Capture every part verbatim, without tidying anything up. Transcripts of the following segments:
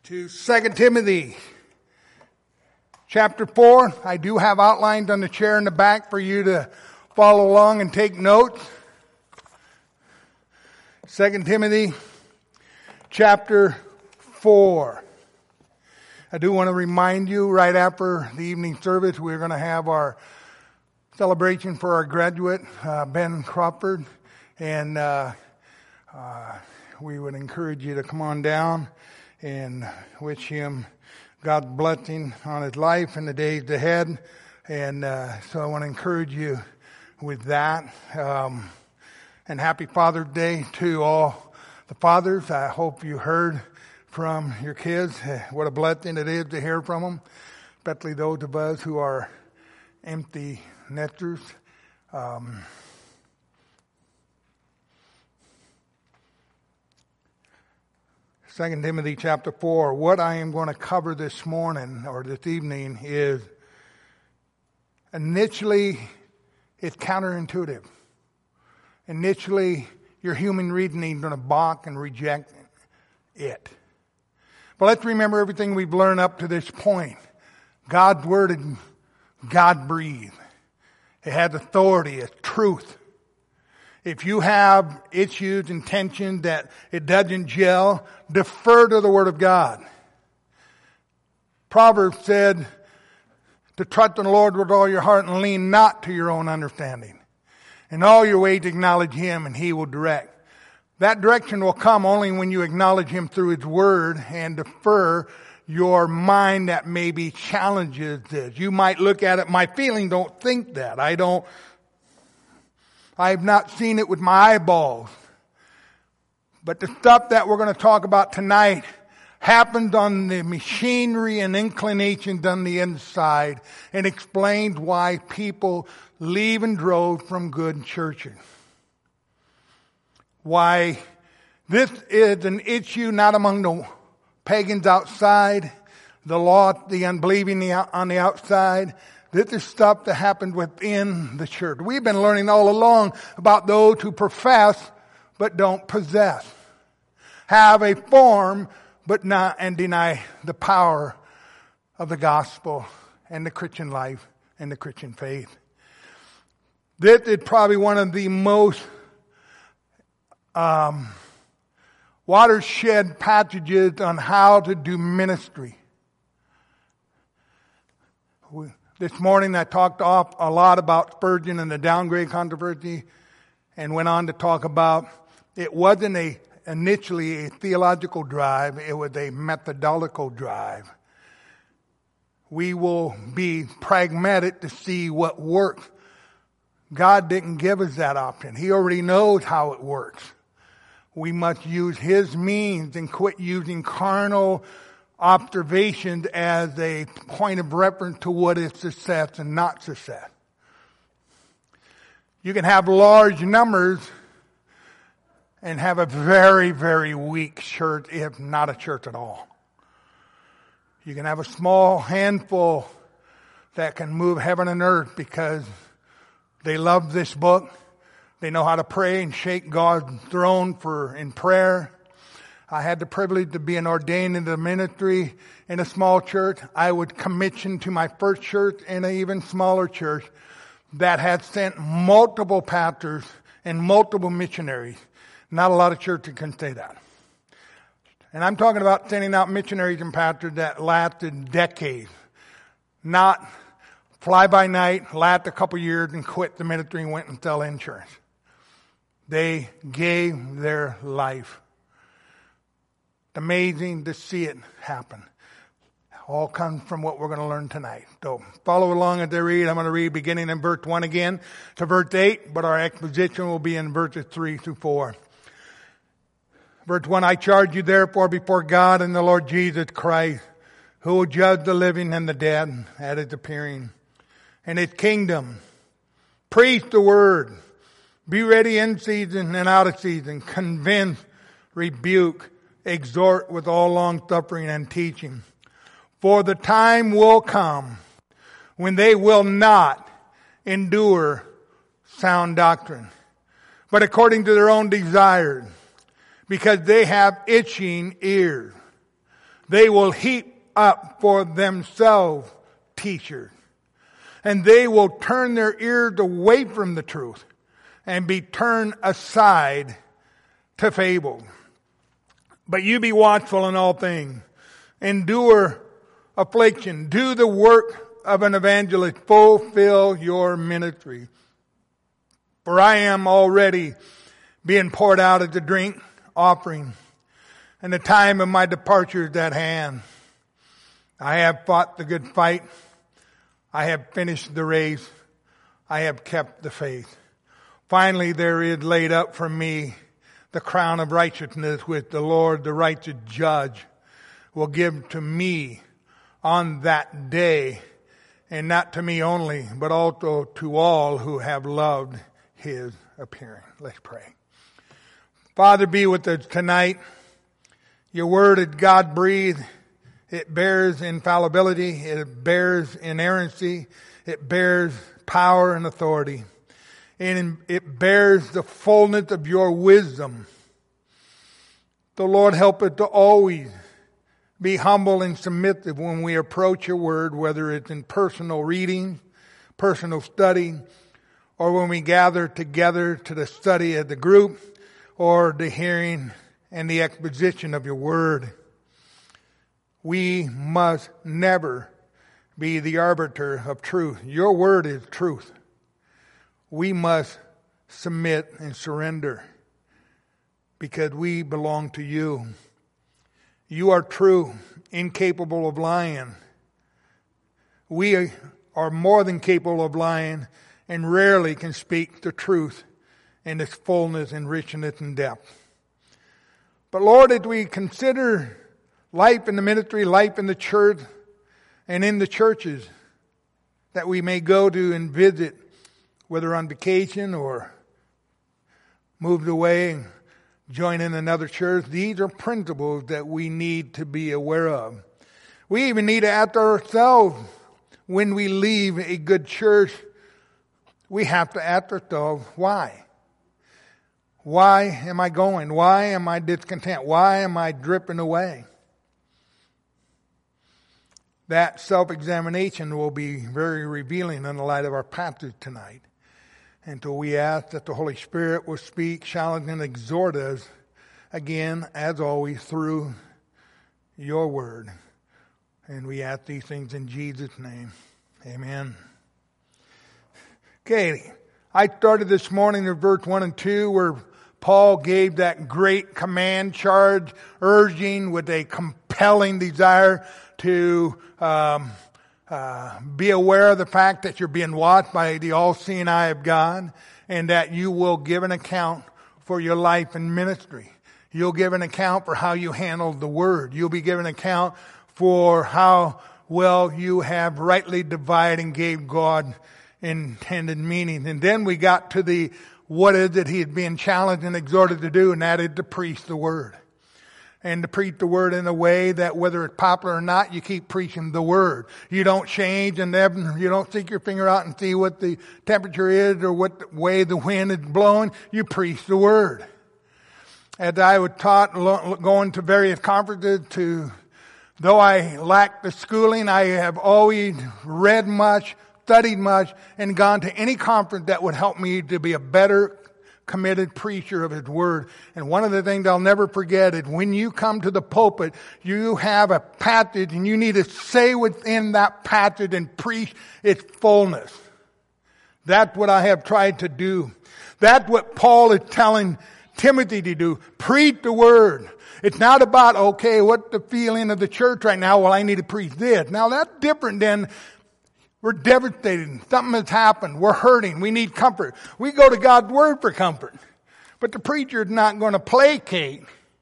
to Second Timothy chapter four. I do have outlined on the chair in the back for you to follow along and take notes. Second Timothy chapter four. I do want to remind you, right after the evening service, we're going to have our celebration for our graduate, uh, Ben Crawford, and uh, uh, we would encourage you to come on down and wish him God's blessing on his life in the days ahead. And uh, so I want to encourage you with that. Um, and happy Father's Day to all the fathers. I hope you heard from your kids. What a blessing it is to hear from them, especially those of us who are empty nesters. Um, Second Timothy chapter four. What I am going to cover this morning or this evening is initially it's counterintuitive. Initially, your human reasoning is going to balk and reject it. But let's remember everything we've learned up to this point. God's word is God-breathed. It has authority, it's truth. If you have issues and tension that it doesn't gel, defer to the Word of God. Proverbs said to trust in the Lord with all your heart and lean not to your own understanding. In all your ways acknowledge Him and He will direct. That direction will come only when you acknowledge Him through His Word and defer your mind that maybe challenges this. You might look at it, my feelings don't think that. I don't I've not seen it with my eyeballs. But the stuff that we're going to talk about tonight happens on the machinery and inclinations on the inside and explains why people leave in droves from good churches. Why this is an issue not among the pagans outside, the lost, the unbelieving on the outside. This is stuff that happened within the church. We've been learning all along about those who profess but don't possess. Have a form but not and deny the power of the gospel and the Christian life and the Christian faith. This is probably one of the most um, watershed passages on how to do ministry. We, This morning I talked off a lot about Spurgeon and the downgrade controversy and went on to talk about it wasn't a initially a theological drive, it was a methodological drive. We will be pragmatic to see what works. God didn't give us that option. He already knows how it works. We must use His means and quit using carnal observations as a point of reference to what is success and not success. You can have large numbers and have a very, very weak church, if not a church at all. You can have a small handful that can move heaven and earth because they love this book. They know how to pray and shake God's throne for in prayer. I had the privilege to be an ordained into the ministry in a small church. I was commissioned to my first church in an even smaller church that had sent multiple pastors and multiple missionaries. Not a lot of churches can say that. And I'm talking about sending out missionaries and pastors that lasted decades. Not fly by night, last a couple years and quit the ministry and went and sell insurance. They gave their life. Amazing to see it happen. All comes from what we're going to learn tonight. So follow along as I read. I'm going to read beginning in verse one again to verse eight, but our exposition will be in verses three through four. Verse one, I charge you therefore before God and the Lord Jesus Christ, who will judge the living and the dead at His appearing, and His kingdom. Preach the word. Be ready in season and out of season. Convince, rebuke, exhort with all long suffering and teaching. For the time will come when they will not endure sound doctrine, but according to their own desires, because they have itching ears. They will heap up for themselves teachers. And they will turn their ears away from the truth and be turned aside to fable. But you be watchful in all things. Endure affliction. Do the work of an evangelist. Fulfill your ministry. For I am already being poured out as a drink offering, and the time of my departure is at hand. I have fought the good fight. I have finished the race. I have kept the faith. Finally, there is laid up for me the crown of righteousness, which the Lord, the righteous judge, will give to me on that day, and not to me only, but also to all who have loved his appearing. Let's pray. Father, be with us tonight. Your word is God-breathed. It bears infallibility. It bears inerrancy. It bears power and authority. And it bears the fullness of your wisdom. The Lord help us to always be humble and submissive when we approach your word, whether it's in personal reading, personal study, or when we gather together to the study of the group, or the hearing and the exposition of your word. We must never be the arbiter of truth. Your word is truth. We must submit and surrender because we belong to you. You are true, incapable of lying. We are more than capable of lying and rarely can speak the truth in its fullness and richness and depth. But Lord, as we consider life in the ministry, life in the church, and in the churches that we may go to and visit, whether on vacation or moved away and join in another church, these are principles that we need to be aware of. We even need to ask ourselves when we leave a good church, we have to ask ourselves, why? Why am I going? Why am I discontent? Why am I dripping away? That self-examination will be very revealing in the light of our passage tonight. And so we ask that the Holy Spirit will speak, challenge, and exhort us again, as always, through your word. And we ask these things in Jesus' name. Amen. Okay, I started this morning in verse one and two where Paul gave that great command charge, urging with a compelling desire to um, uh, be aware of the fact that you're being watched by the all-seeing eye of God, and that you will give an account for your life and ministry. You'll give an account for how you handled the word. You'll be given account for how well you have rightly divided and gave God intended meaning. And then we got to the what is it he had been challenged and exhorted to do, and that is to preach the word. And to preach the word in a way that whether it's popular or not, you keep preaching the word. You don't change and then you don't stick your finger out and see what the temperature is or what way the wind is blowing. You preach the word. As I was taught going to various conferences, to though I lack the schooling, I have always read much, studied much, and gone to any conference that would help me to be a better committed preacher of his word. And one of the things I'll never forget is when you come to the pulpit, you have a passage and you need to say within that passage and preach its fullness. That's what I have tried to do. That's what Paul is telling Timothy to do. Preach the word. It's not about, okay, what's the feeling of the church right now? Well, I need to preach this. Now that's different than we're devastated. Something has happened. We're hurting. We need comfort. We go to God's word for comfort. But the preacher is not going to placate,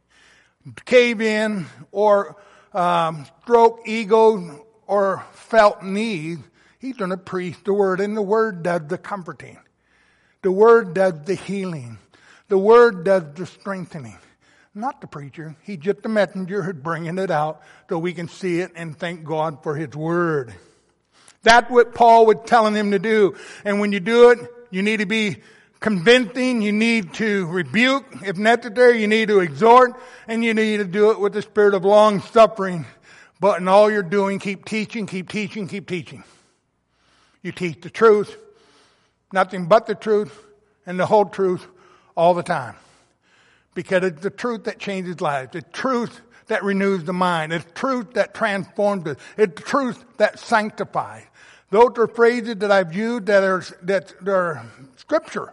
cave in, or um, stroke ego or felt needs. He's going to preach the word. And the word does the comforting. The word does the healing. The word does the strengthening. Not the preacher. He's just the messenger who's bringing it out so we can see it and thank God for his word. That's what Paul was telling him to do. And when you do it, you need to be convincing, you need to rebuke. If necessary, you need to exhort, and you need to do it with the spirit of long suffering. But in all you're doing, keep teaching, keep teaching, keep teaching. You teach the truth, nothing but the truth, and the whole truth all the time. Because it's the truth that changes lives. It's truth that renews the mind. It's truth that transforms us. It's truth that sanctifies. Those are phrases that I've used that are, that are scripture.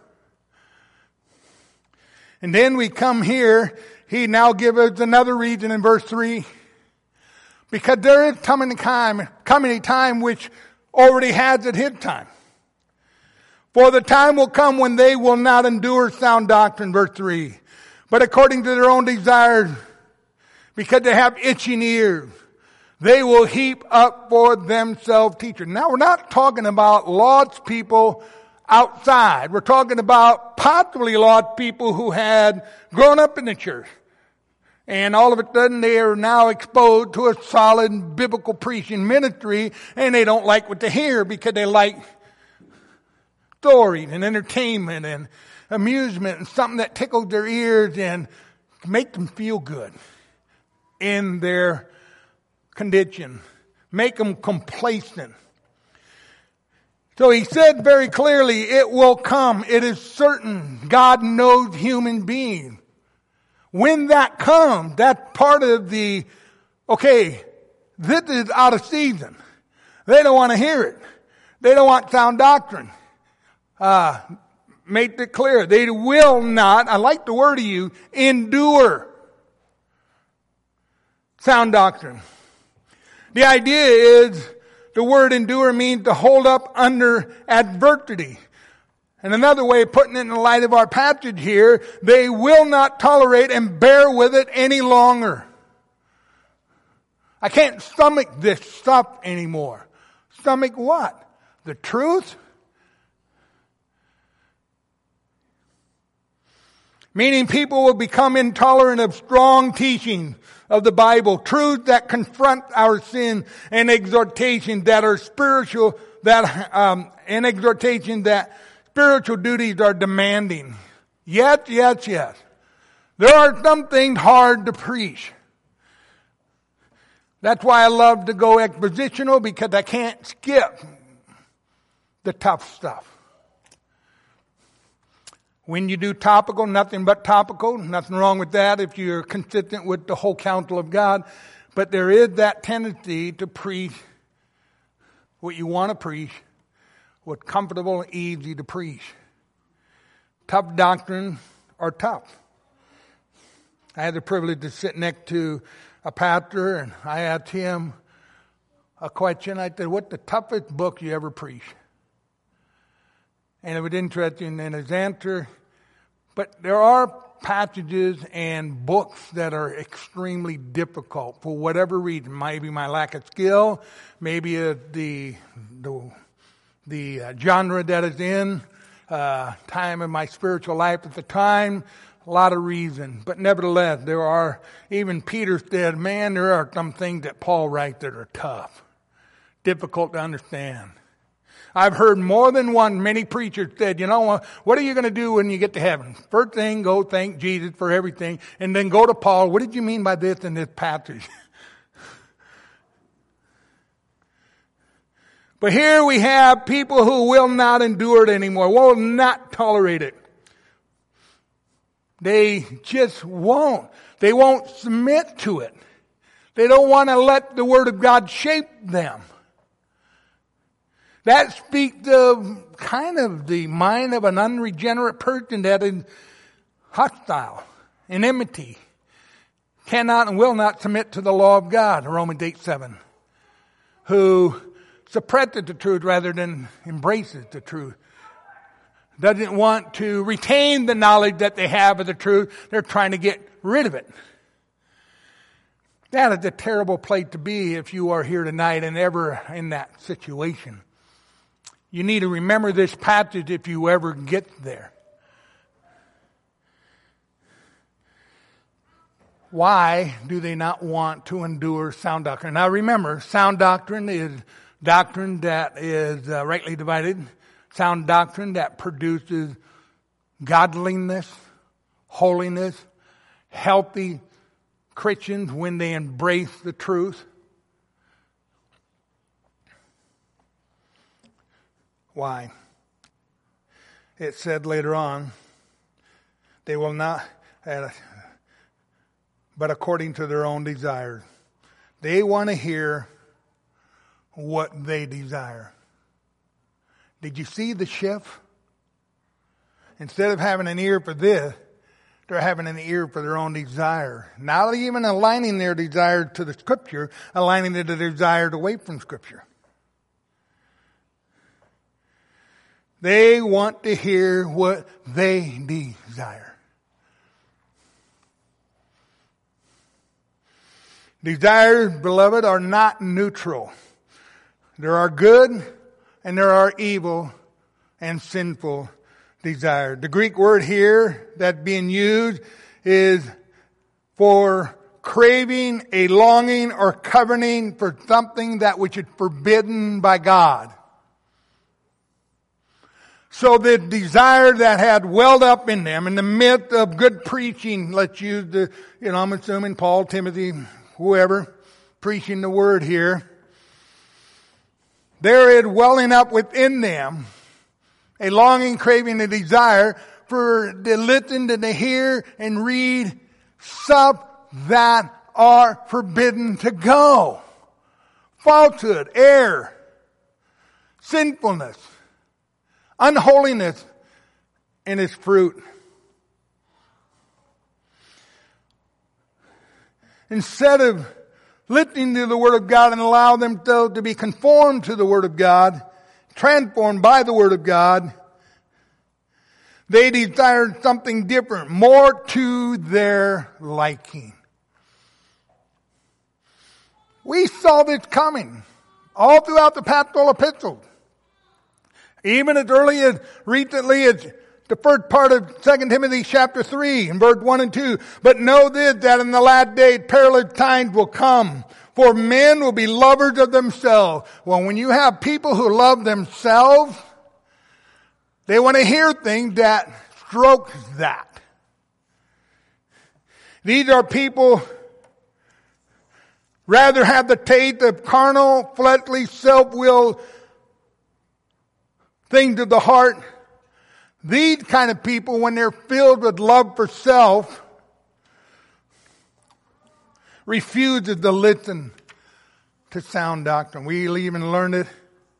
And then we come here, he now gives us another reason in verse three. Because there is coming a time, coming a time which already has at his time. For the time will come when they will not endure sound doctrine, verse three. But according to their own desires, because they have itching ears, they will heap up for themselves teachers. Now we're not talking about lost people outside. We're talking about possibly lost people who had grown up in the church. And all of a sudden they are now exposed to a solid biblical preaching ministry, and they don't like what they hear because they like stories and entertainment and amusement and something that tickles their ears and make them feel good in their condition. Make them complacent. So he said very clearly, it will come. It is certain. God knows human beings. When that comes, that's part of the, okay, this is out of season. They don't want to hear it. They don't want sound doctrine. Uh, make it clear. They will not, I like the word of you, endure sound doctrine. The idea is, the word endure means to hold up under adversity. And another way of putting it in the light of our passage here, they will not tolerate and bear with it any longer. I can't stomach this stuff anymore. Stomach what? The truth? Meaning people will become intolerant of strong teaching of the Bible, truths that confront our sin, and exhortation that are spiritual, that um, and exhortation that spiritual duties are demanding. Yes, yes, yes. There are some things hard to preach. That's why I love to go expositional, because I can't skip the tough stuff. When you do topical, nothing but topical. Nothing wrong with that if you're consistent with the whole counsel of God. But there is that tendency to preach what you want to preach, what's comfortable and easy to preach. Tough doctrine are tough. I had the privilege to sit next to a pastor, and I asked him a question. I said, what's the toughest book you ever preached? And it was interesting in his answer. But there are passages and books that are extremely difficult for whatever reason. Maybe my lack of skill, maybe uh, the the, the uh, genre that it's in, uh, time in my spiritual life at the time, a lot of reasons. But nevertheless, there are, even Peter said, man, there are some things that Paul writes that are tough, difficult to understand. I've heard more than one, many preachers said, you know, what are you going to do when you get to heaven? First thing, go thank Jesus for everything, and then go to Paul. What did you mean by this in this passage? But here we have people who will not endure it anymore, will not tolerate it. They just won't. They won't submit to it. They don't want to let the Word of God shape them. That speaks of kind of the mind of an unregenerate person that is hostile, enmity, cannot and will not submit to the law of God, Romans eight seven, who suppresses the truth rather than embraces the truth. Doesn't want to retain the knowledge that they have of the truth. They're trying to get rid of it. That is a terrible place to be if you are here tonight and ever in that situation. You need to remember this passage if you ever get there. Why do they not want to endure sound doctrine? Now remember, sound doctrine is doctrine that is uh, rightly divided. Sound doctrine that produces godliness, holiness, healthy Christians when they embrace the truth. Why? It said later on, they will not, uh, but according to their own desires. They want to hear what they desire. Did you see the shift? Instead of having an ear for this, they're having an ear for their own desire. Not even aligning their desire to the Scripture, aligning their desire away from Scripture. They want to hear what they desire. Desires, beloved, are not neutral. There are good and there are evil and sinful desires. The Greek word here that's being used is for craving, a longing or coveting for something that which is forbidden by God. So the desire that had welled up in them in the midst of good preaching, let's use the, you know, I'm assuming Paul, Timothy, whoever, preaching the word here. There is welling up within them a longing, craving, a desire for to listen and to hear and read stuff that are forbidden to go. Falsehood, error, sinfulness, unholiness in its fruit. Instead of listening to the Word of God and allow themselves to be conformed to the Word of God, transformed by the Word of God, they desired something different, more to their liking. We saw this coming all throughout the pastoral epistles. Even as early as recently as the first part of Second Timothy chapter three and verse one and two. But know this, that in the last days perilous times will come. For men will be lovers of themselves. Well, when you have people who love themselves, they want to hear things that stroke that. These are people rather have the taste of carnal, fleshly, self-willed things of the heart. These kind of people, when they're filled with love for self, refuses to listen to sound doctrine. We'll even learn it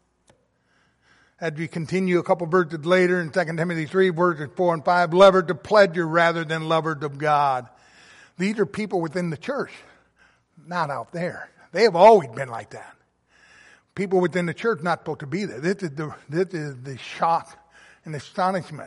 as we continue a couple verses later in Second Timothy three, verses four and five. Lovers of pleasure rather than lovers of God. These are people within the church, not out there. They have always been like that. People within the church not supposed to be there. This is the, this is the shock and astonishment.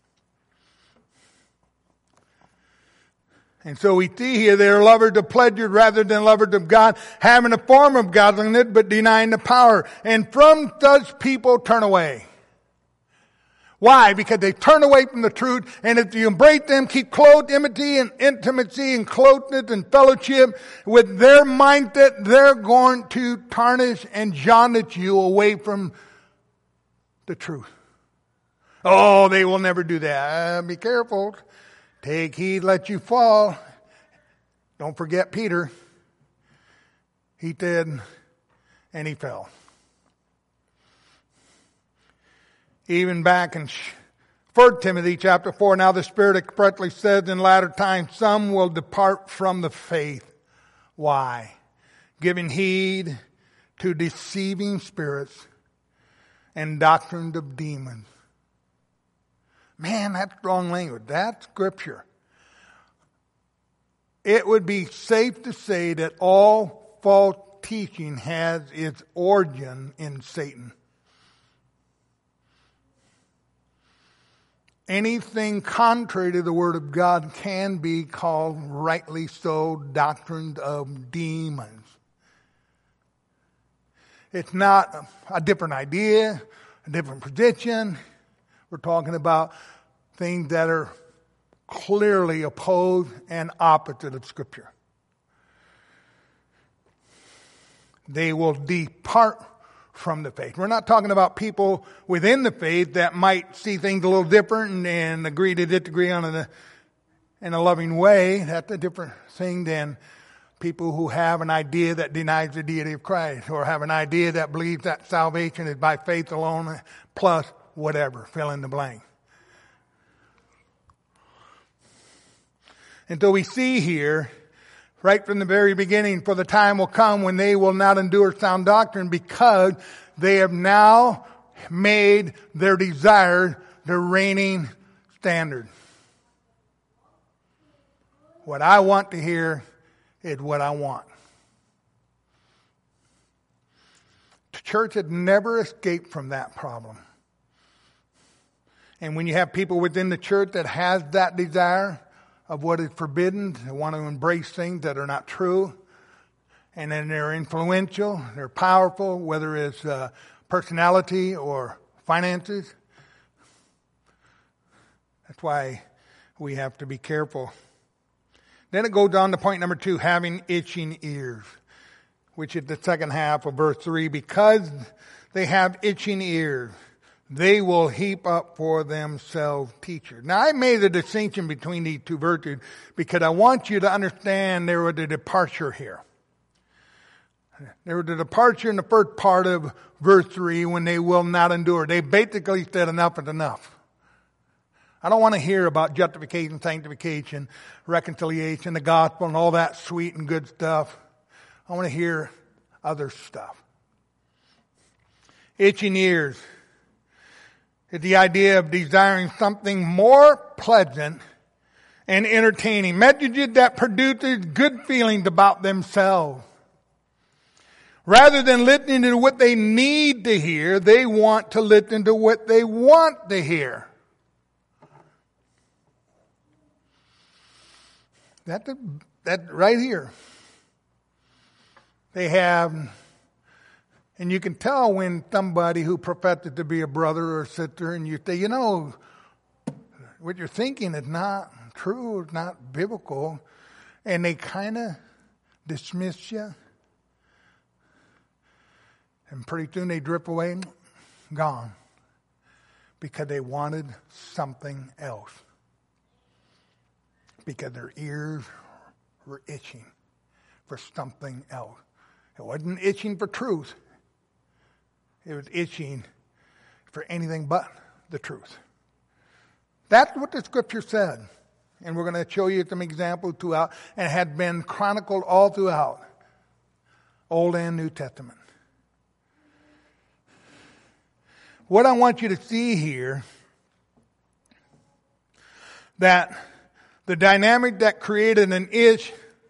And so we see here they are lovers of pleasure rather than lovers of God, having a form of godliness but denying the power. And from such people turn away. Why? Because they turn away from the truth, and if you embrace them, keep close intimacy and intimacy and closeness and fellowship with their mindset, they're going to tarnish and jaundice you away from the truth. Oh, they will never do that. Uh, be careful. Take heed lest you fall. Don't forget Peter. He did, and he fell. Even back in First Timothy chapter four, now the Spirit expressly says in latter times, some will depart from the faith. Why? Giving heed to deceiving spirits and doctrines of demons. Man, that's strong language. That's scripture. It would be safe to say that all false teaching has its origin in Satan. Anything contrary to the Word of God can be called, rightly so, doctrines of demons. It's not a different idea, a different position. We're talking about things that are clearly opposed and opposite of Scripture. They will depart from the faith. We're not talking about people within the faith that might see things a little different and, and agree to disagree on a, in a loving way. That's a different thing than people who have an idea that denies the deity of Christ, or have an idea that believes that salvation is by faith alone plus whatever, fill in the blank. And so we see here, right from the very beginning, for the time will come when they will not endure sound doctrine, because they have now made their desire their reigning standard. What I want to hear is what I want. The church had never escaped from that problem. And when you have people within the church that has that desire of what is forbidden, they want to embrace things that are not true, and then they're influential, they're powerful, whether it's uh, personality or finances. That's why we have to be careful. Then it goes on to point number two, having itching ears, which is the second half of verse three. Because they have itching ears, they will heap up for themselves teachers. Now, I made a distinction between these two verses because I want you to understand there was a departure here. There was a departure in the first part of verse three when they will not endure. They basically said enough is enough. I don't want to hear about justification, sanctification, reconciliation, the gospel, and all that sweet and good stuff. I want to hear other stuff. Itching ears is the idea of desiring something more pleasant and entertaining. Messages that produces good feelings about themselves. Rather than listening to what they need to hear, they want to listen to what they want to hear. That's that right here. They have, and you can tell when somebody who professes to be a brother or a sister, and you say, you know, what you're thinking is not true, it's not biblical, and they kind of dismiss you, and pretty soon they drip away, gone, because they wanted something else. Because their ears were itching for something else. It wasn't itching for truth. It was itching for anything but the truth. That's what the scripture said. And we're going to show you some examples throughout, and it had been chronicled all throughout Old and New Testament. What I want you to see here, that the dynamic that created an itch,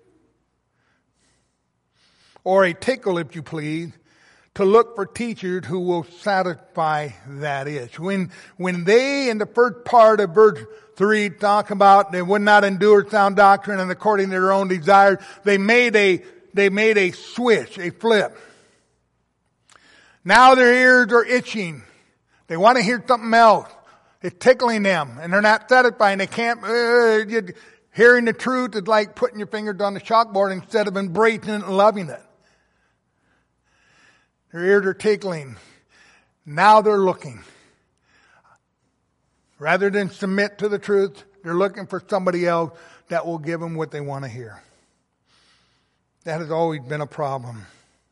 or a tickle, if you please, to look for teachers who will satisfy that itch. When, when they, in the first part of verse three, talk about they would not endure sound doctrine and according to their own desires, they made a, they made a switch, a flip. Now their ears are itching. They want to hear something else. It's tickling them, and they're not satisfied. They can't, uh, hearing the truth is like putting your fingers on the chalkboard instead of embracing it and loving it. Their ears are tickling. Now they're looking. Rather than submit to the truth, they're looking for somebody else that will give them what they want to hear. That has always been a problem.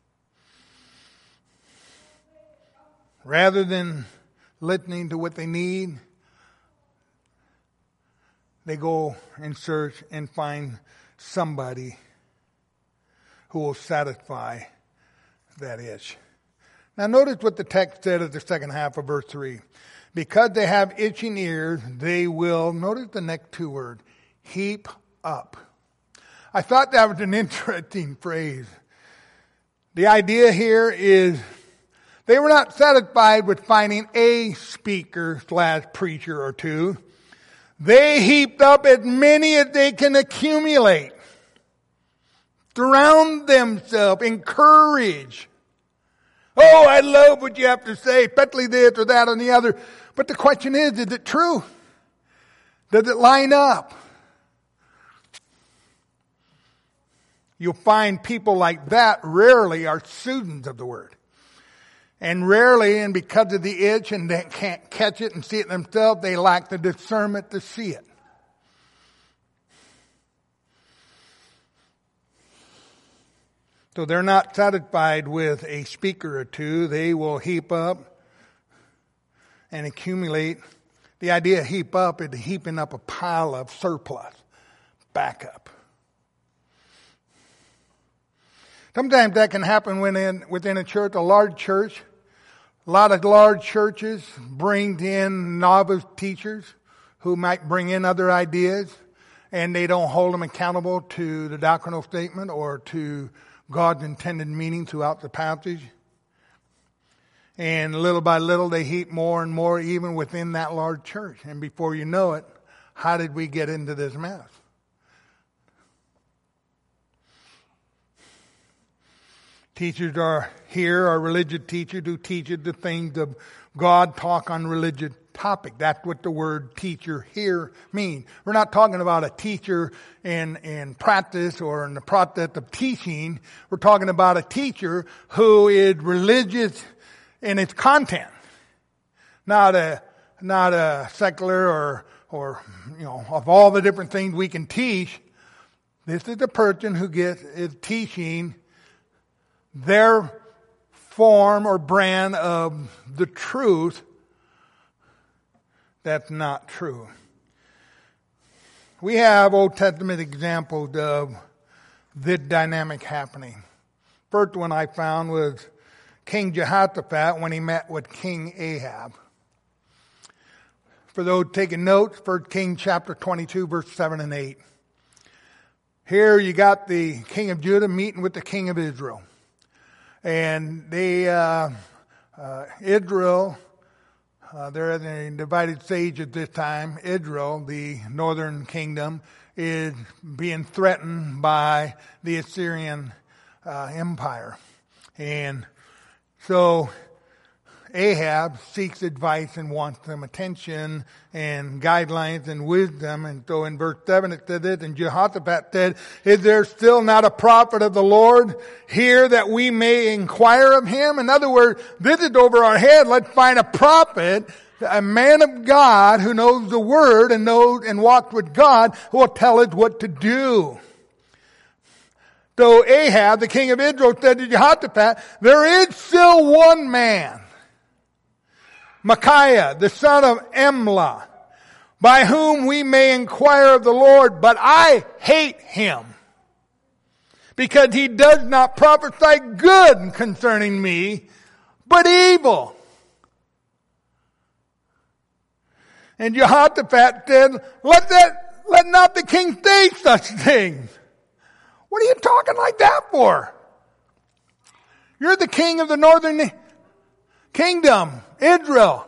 Rather than listening to what they need, they go and search and find somebody who will satisfy that itch. Now notice what the text said at the second half of verse three. Because they have itching ears, they will, notice the next two words, heap up. I thought that was an interesting phrase. The idea here is they were not satisfied with finding a speaker slash preacher or two. They heaped up as many as they can accumulate. Surround themselves, encourage. Oh, I love what you have to say, especially this or that or the other. But the question is, is it true? Does it line up? You'll find people like that rarely are students of the Word. And rarely, and because of the itch and they can't catch it and see it themselves, they lack the discernment to see it. So they're not satisfied with a speaker or two. They will heap up and accumulate. The idea of heap up is heaping up a pile of surplus, backup. Sometimes that can happen within, within a church, a large church. A lot of large churches bring in novice teachers who might bring in other ideas, and they don't hold them accountable to the doctrinal statement or to God's intended meaning throughout the passage. And little by little they heap more and more even within that large church. And before you know it, how did we get into this mess? Teachers are here, are religious teachers who teach the things of God, talk on religious topic. That's what the word teacher here means. We're not talking about a teacher in, in practice or in the process of teaching. We're talking about a teacher who is religious in its content. Not a, not a secular or, or, you know, of all the different things we can teach. This is the person who gets, is teaching their form or brand of the truth that's not true. We have Old Testament examples of this dynamic happening. First one I found was King Jehoshaphat when he met with King Ahab. For those taking notes, First Kings chapter twenty-two, verse seven and eight. Here you got the king of Judah meeting with the king of Israel. And they, uh, uh, Israel, uh, they're in a divided stage at this time. Israel, the northern kingdom, is being threatened by the Assyrian uh, empire. And so Ahab seeks advice and wants some attention and guidelines and wisdom. And so in verse seven it says this, and Jehoshaphat said, is there still not a prophet of the Lord here that we may inquire of him? In other words, this is over our head. Let's find a prophet, a man of God who knows the word and knows and walks with God, who will tell us what to do. So Ahab, the king of Israel, said to Jehoshaphat, there is still one man, Micaiah, the son of Imlah, by whom we may inquire of the Lord, but I hate him, because he does not prophesy good concerning me, but evil. And Jehoshaphat said, let that, let not the king say such things. What are you talking like that for? You're the king of the northern kingdom, Israel.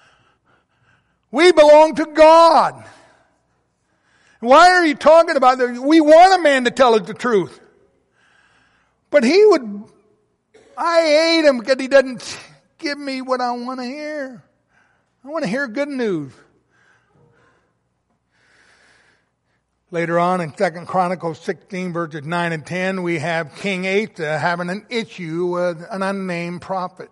We belong to God. Why are you talking about that? We want a man to tell us the truth. But he would, I hate him because he doesn't give me what I want to hear. I want to hear good news. Later on in Second Chronicles sixteen, verses nine and ten, we have King Asa having an issue with an unnamed prophet.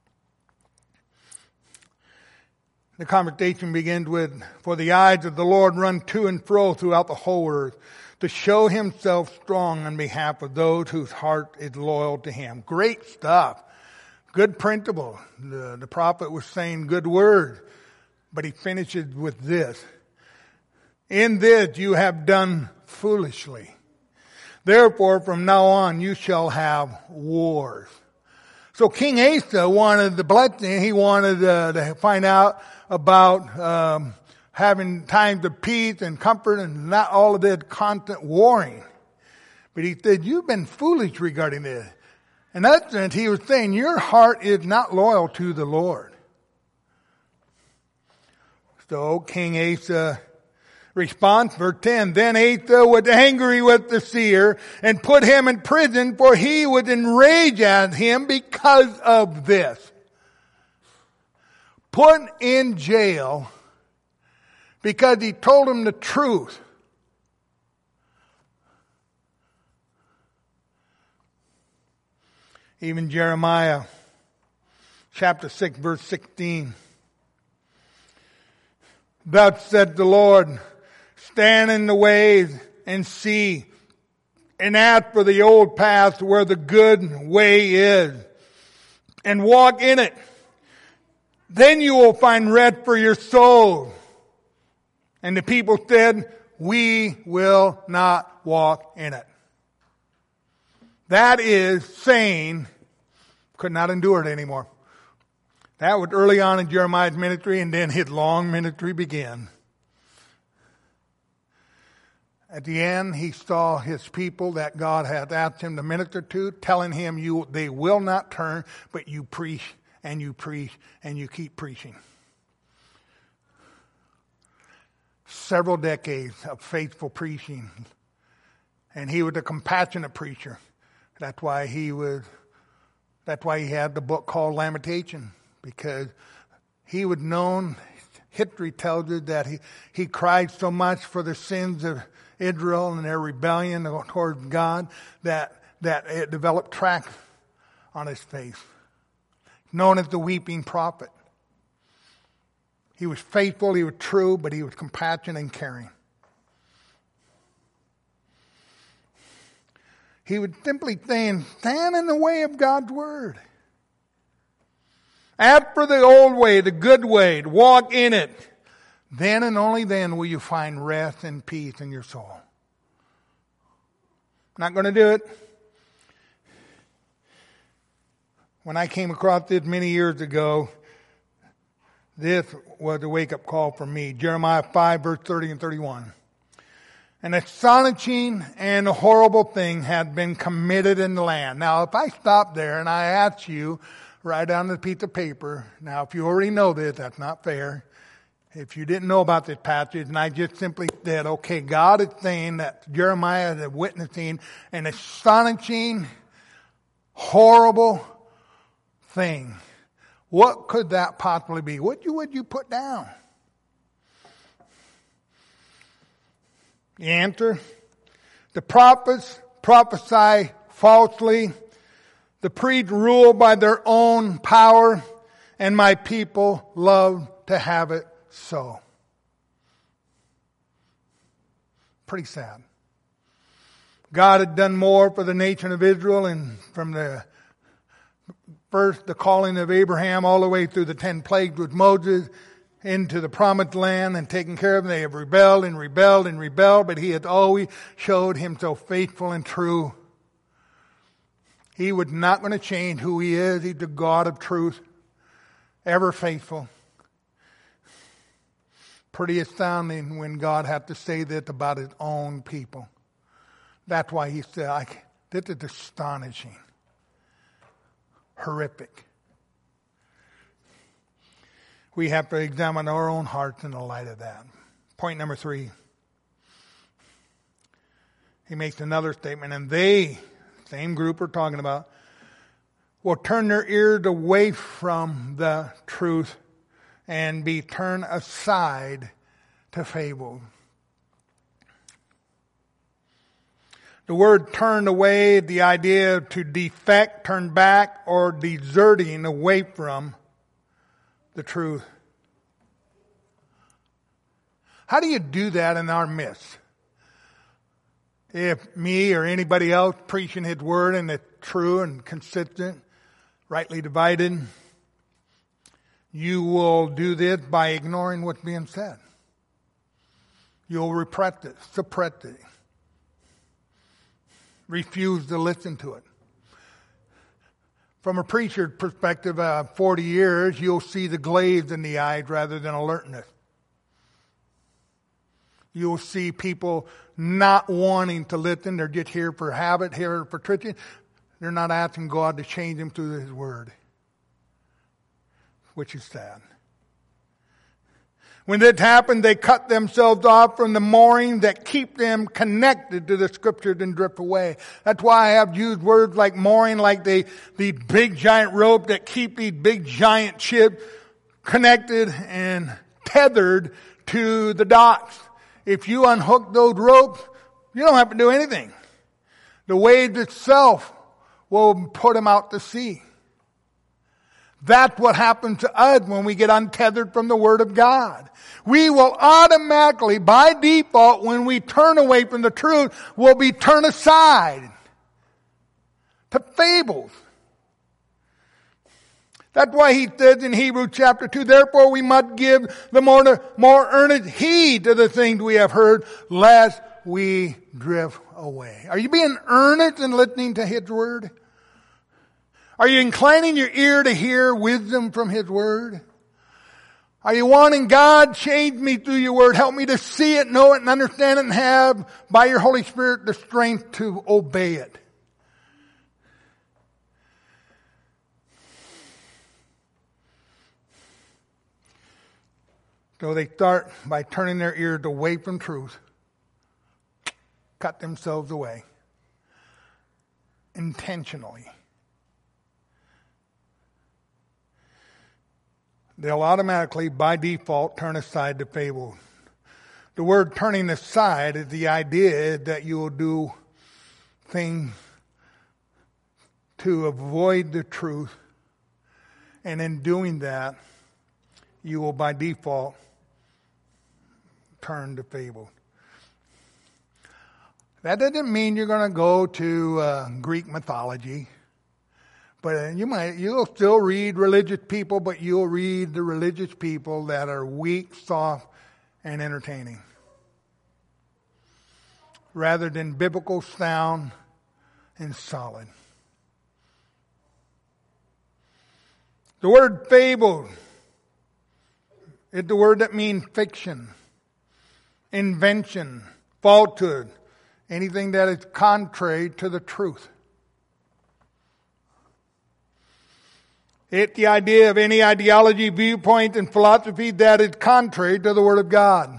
The conversation begins with, for the eyes of the Lord run to and fro throughout the whole earth, to show himself strong on behalf of those whose heart is loyal to him. Great stuff. Good principle. The, the prophet was saying good words, but he finishes with this. In this you have done foolishly. Therefore, from now on you shall have wars. So King Asa wanted the blessing. He wanted uh, to find out about um, having times of peace and comfort and not all of this constant warring. But he said, you've been foolish regarding this. In that sense, he was saying, your heart is not loyal to the Lord. So King Asa response, verse ten, then Asa was angry with the seer and put him in prison, for he was enraged at him because of this. Put in jail because he told him the truth. Even Jeremiah chapter six, verse sixteen. Thus said the Lord, stand in the ways and see, and ask for the old path where the good way is, and walk in it. Then you will find rest for your soul. And the people said, we will not walk in it. That is saying, could not endure it anymore. That was early on in Jeremiah's ministry, and then his long ministry began. At the end, he saw his people that God had asked him to minister to, telling him, "You, they will not turn, but you preach and you preach and you keep preaching." Several decades of faithful preaching. And he was a compassionate preacher. That's why he was, that's why he had the book called Lamentation. Because he was known, history tells us that he, he cried so much for the sins of Israel and their rebellion towards God that, that it developed tracks on his face. Known as the weeping prophet. He was faithful, he was true, but he was compassionate and caring. He was simply saying, stand in the way of God's word. Ask for the old way, the good way, to walk in it. Then and only then will you find rest and peace in your soul. Not going to do it. When I came across this many years ago, this was a wake-up call for me. Jeremiah five, verse thirty and thirty-one. An astonishing and horrible thing had been committed in the land. Now, if I stop there and I ask you, write down the piece of paper. Now, if you already know this, that's not fair. If you didn't know about this passage, and I just simply said, okay, God is saying that Jeremiah is witnessing an astonishing, horrible thing. What could that possibly be? What would you put down? The answer, the prophets prophesy falsely. The priests rule by their own power, and my people love to have it so. Pretty sad. God had done more for the nation of Israel, and from the first, the calling of Abraham, all the way through the ten plagues with Moses into the promised land and taking care of them. They have rebelled and rebelled and rebelled, but he had always showed himself faithful and true. He was not going to change who he is. He's the God of truth, ever faithful. Pretty astounding when God had to say this about his own people. That's why he said, I, this is astonishing. Horrific. We have to examine our own hearts in the light of that. Point number three. He makes another statement, and they, same group we're talking about, will turn their ears away from the truth and be turned aside to fables. The word turned away, the idea to defect, turn back, or deserting away from the truth. How do you do that in our midst? If me or anybody else preaching his word and it's true and consistent, rightly divided, you will do this by ignoring what's being said. You'll repress it, suppress it. Refuse to listen to it. From a preacher's perspective, uh, forty years, you'll see the glaze in the eyes rather than alertness. You'll see people not wanting to listen. They're just here for habit, here for tradition. They're not asking God to change them through his word, which is sad. When this happened, they cut themselves off from the moorings that keep them connected to the scriptures and drift away. That's why I have used words like mooring, like the, the big giant rope that keep these big giant ships connected and tethered to the docks. If you unhook those ropes, you don't have to do anything. The wave itself will put them out to sea. That's what happens to us when we get untethered from the Word of God. We will automatically, by default, when we turn away from the truth, will be turned aside to fables. That's why he says in Hebrews chapter two, therefore we must give the more, more earnest heed to the things we have heard, lest we drift away. Are you being earnest in listening to His Word? Are you inclining your ear to hear wisdom from His Word? Are you wanting God, change me through your Word, help me to see it, know it, and understand it, and have, by your Holy Spirit, the strength to obey it? So they start by turning their ears away from truth, cut themselves away intentionally. They'll automatically, by default, turn aside to fable. The word turning aside is the idea that you will do things to avoid the truth. And in doing that, you will, by default, turn to fable. That doesn't mean you're going to go to uh, Greek mythology. But you might, you'll still read religious people, but you'll read the religious people that are weak, soft, and entertaining. Rather than biblical, sound, and solid. The word fable is the word that means fiction, invention, falsehood, anything that is contrary to the truth. It's the idea of any ideology, viewpoint, and philosophy that is contrary to the Word of God.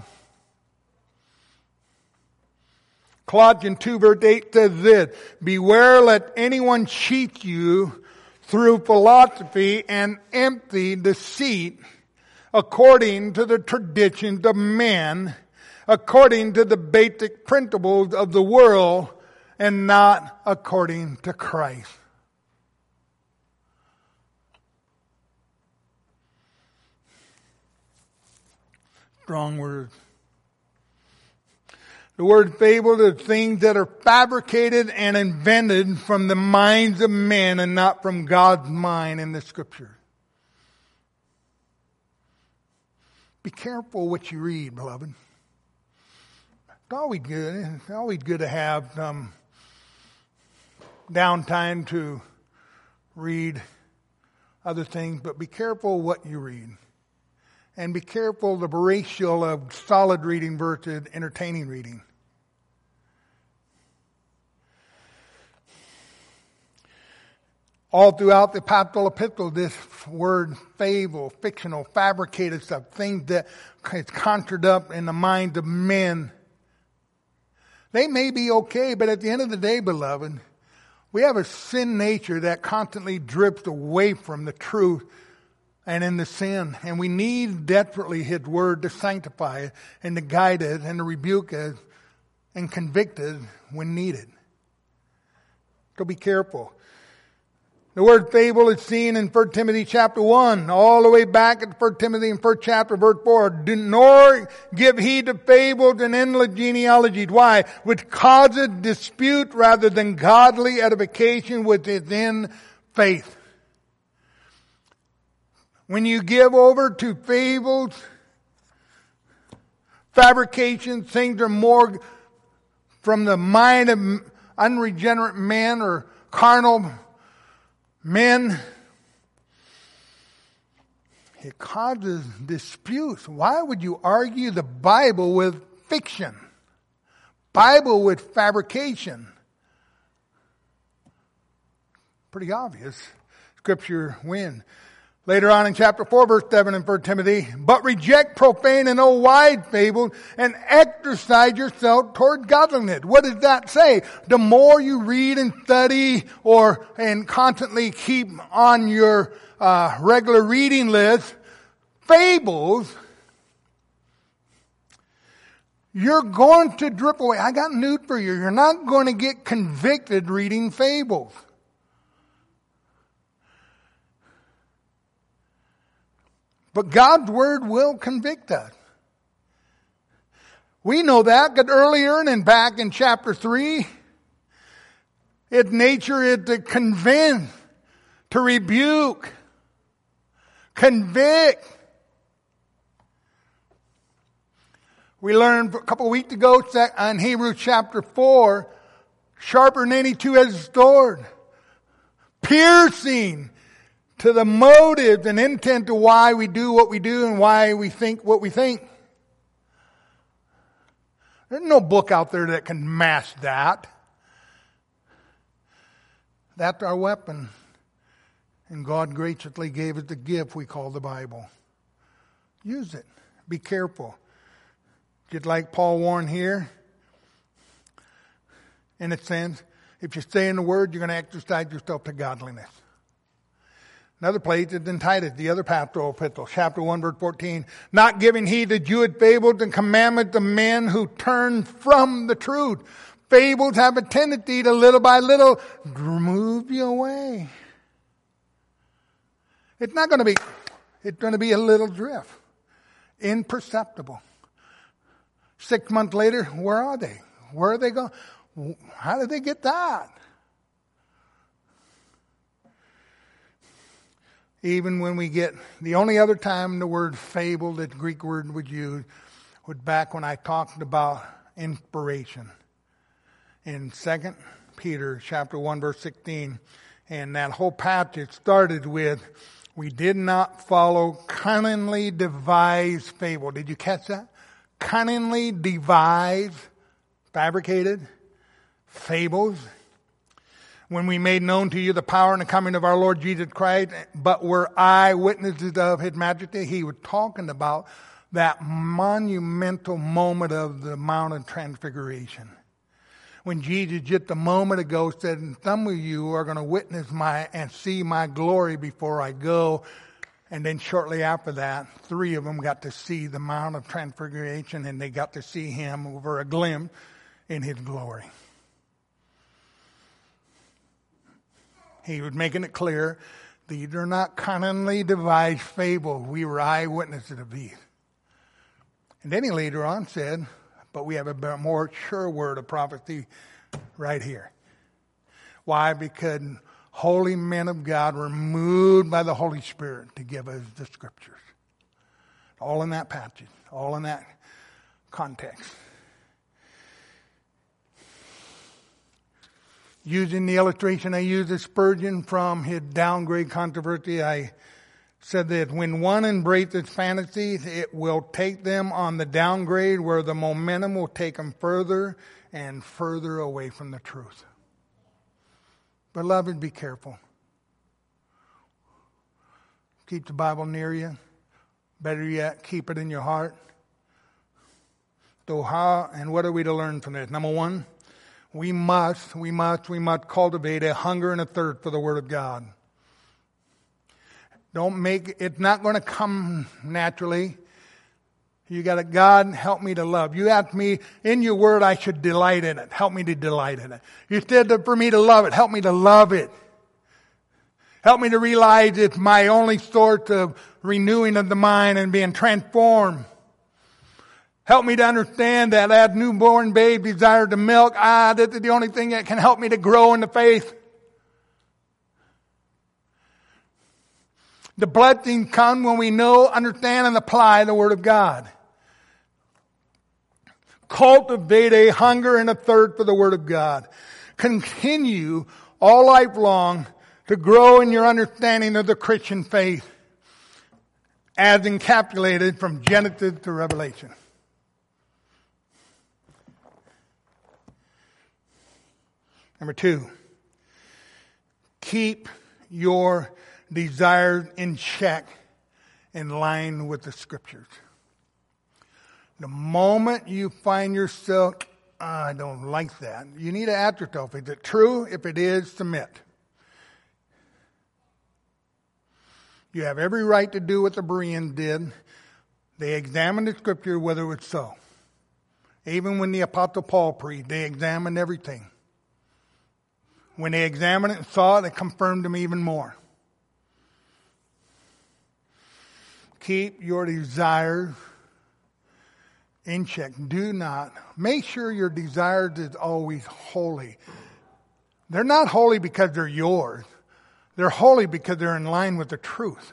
Colossians two verse eight says this, beware let anyone cheat you through philosophy and empty deceit according to the traditions of men, according to the basic principles of the world, and not according to Christ. Strong words. The word fable is things that are fabricated and invented from the minds of men and not from God's mind in the Scripture. Be careful what you read, beloved. It's always good. It's always good to have um, downtime to read other things, but be careful what you read. And be careful the ratio of solid reading versus entertaining reading. All throughout the pastoral epistle, this word fable, fictional, fabricated stuff, things that is conjured up in the minds of men. They may be okay, but at the end of the day, beloved, we have a sin nature that constantly drifts away from the truth and in the sin. And we need desperately His Word to sanctify it and to guide it and to rebuke it and convict it when needed. So be careful. The word fable is seen in First Timothy chapter one, all the way back at First Timothy in first chapter, verse four. Do nor give heed to fables and endless genealogies. Why? Which causes dispute rather than godly edification which is in faith. When you give over to fables, fabrications, things are more from the mind of unregenerate men or carnal men, it causes disputes. Why would you argue the Bible with fiction? Bible with fabrication? Pretty obvious. Scripture wins. Later on in chapter four, verse seven in First Timothy, but reject profane and old wise fables and exercise yourself toward godliness. What does that say? The more you read and study or and constantly keep on your uh, regular reading list fables, you're going to drip away. I got news for you. You're not going to get convicted reading fables. But God's Word will convict us. We know that, because earlier and back in chapter three, its nature is to convince, to rebuke, convict. We learned a couple of weeks ago in Hebrews chapter four, sharper than any two-edged sword, piercing to the motive and intent to why we do what we do and why we think what we think. There's no book out there that can match that. That's our weapon. And God graciously gave us the gift we call the Bible. Use it. Be careful. Just like Paul warned here, in a sense, if you stay in the Word, you're going to exercise yourself to godliness. Another place is in Titus, the other pastoral epistle, chapter one, verse fourteen. Not giving heed to Jewish fables and commandments of men who turn from the truth. Fables have a tendency to little by little move you away. It's not going to be, it's going to be a little drift. Imperceptible. Six months later, where are they? Where are they going? How did they get that? Even when we get, the only other time the word fable, that Greek word was used, was back when I talked about inspiration. In Second Peter chapter one, verse sixteen. And that whole passage started with, we did not follow cunningly devised fable. Did you catch that? Cunningly devised, fabricated fables. When we made known to you the power and the coming of our Lord Jesus Christ, but were eyewitnesses of His majesty. He was talking about that monumental moment of the Mount of Transfiguration. When Jesus just a moment ago said, some of you are going to witness my and see my glory before I go. And then shortly after that, three of them got to see the Mount of Transfiguration, and they got to see Him over a glimpse in His glory. He was making it clear, these are not cunningly devised fables. We were eyewitnesses of these. And then he later on said, but we have a more sure word of prophecy right here. Why? Because holy men of God were moved by the Holy Spirit to give us the Scriptures. All in that passage, all in that context. Using the illustration I used of Spurgeon from his downgrade controversy, I said that when one embraces fantasies, it will take them on the downgrade where the momentum will take them further and further away from the truth. Beloved, be careful. Keep the Bible near you. Better yet, keep it in your heart. So how and what are we to learn from this? Number one, we must, we must, we must cultivate a hunger and a thirst for the Word of God. Don't make, it's not going to come naturally. You got to, God, help me to love. You asked me, in your Word I should delight in it. Help me to delight in it. You said that for me to love it. Help me to love it. Help me to realize it's my only source of renewing of the mind and being transformed. Help me to understand that as newborn babe desire the milk, ah, this is the only thing that can help me to grow in the faith. The blessings come when we know, understand, and apply the Word of God. Cultivate a hunger and a thirst for the Word of God. Continue all life long to grow in your understanding of the Christian faith as encapsulated from Genesis to Revelation. Number two, keep your desires in check in line with the Scriptures. The moment you find yourself, oh, I don't like that, you need to ask yourself, is it true? If it is, submit. You have every right to do what the Bereans did. They examined the Scripture whether it was so. Even when the Apostle Paul preached, they examined everything. When they examined it and saw it, it confirmed them even more. keep your desires in check. Do not. Make sure your desires is always holy. They're not holy because they're yours. They're holy because they're in line with the truth.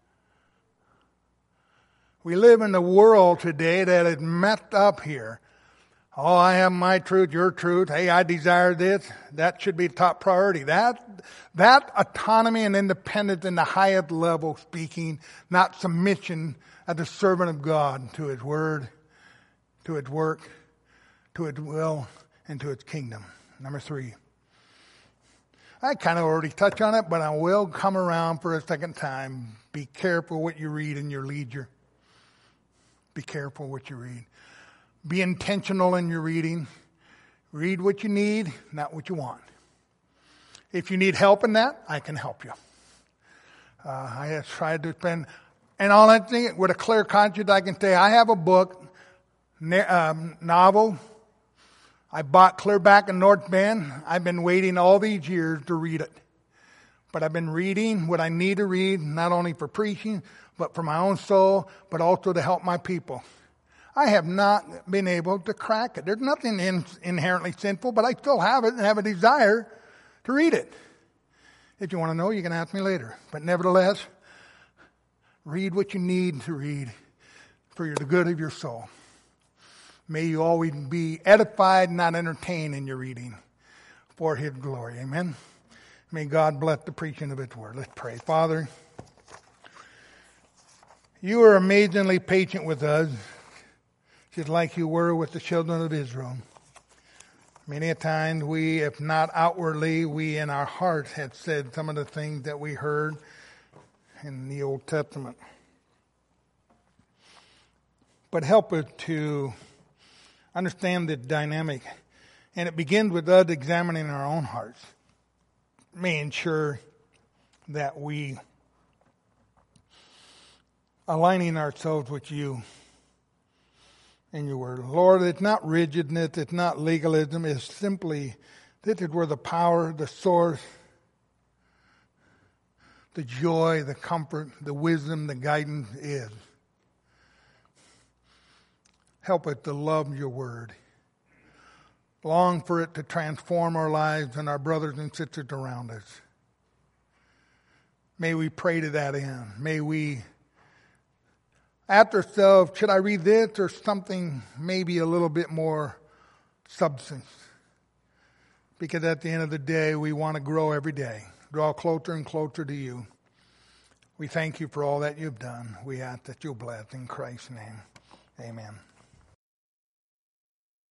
We live in a world today that is messed up here. Oh, I have my truth, your truth. Hey, I desire this. That should be top priority. That, that autonomy and independence in the highest level speaking, not submission as a servant of God to His word, to His work, to His will, and to His kingdom. Number three. I kind of already touched on it, but I will come around for a second time. Be careful what you read in your leisure. Be careful what you read. Be intentional in your reading. Read what you need, not what you want. If you need help in that, I can help you. Uh, I have tried to spend, and all that thing, with a clear conscience, I can say, I have a book, um, novel, I bought clear back in North Bend. I've been waiting all these years to read it. But I've been reading what I need to read, not only for preaching, but for my own soul, but also to help my people. I have not been able to crack it. There's nothing in, inherently sinful, but I still have it and have a desire to read it. If you want to know, you can ask me later. But nevertheless, read what you need to read for the good of your soul. May you always be edified, not entertained in your reading for His glory. Amen. May God bless the preaching of His word. Let's pray. Father, you are amazingly patient with us, just like you were with the children of Israel. Many a time we, if not outwardly, we in our hearts had said some of the things that we heard in the Old Testament. But help us to understand the dynamic. And it begins with us examining our own hearts, making sure that we aligning ourselves with you and your word. Lord, it's not rigidness, it's not legalism, it's simply, this is where the power, the source, the joy, the comfort, the wisdom, the guidance is. Help us to love your word. Long for it to transform our lives and our brothers and sisters around us. May we pray to that end. May we ask ourselves, should I read this or something maybe a little bit more substance? Because at the end of the day, we want to grow every day. Draw closer and closer to you. We thank you for all that you've done. We ask that you'll bless in Christ's name. Amen.